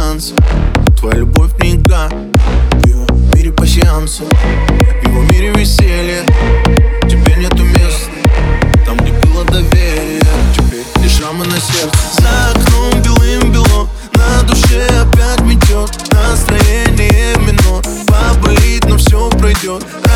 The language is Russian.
танцы. Твоя любовь не игра, в его мире пассианса, в его мире веселья. Теперь нету места там, где было доверие. Теперь лишь шрамы на сердце. За окном белым-бело, на душе опять метет. Настроение в минор, поболит, но все пройдет.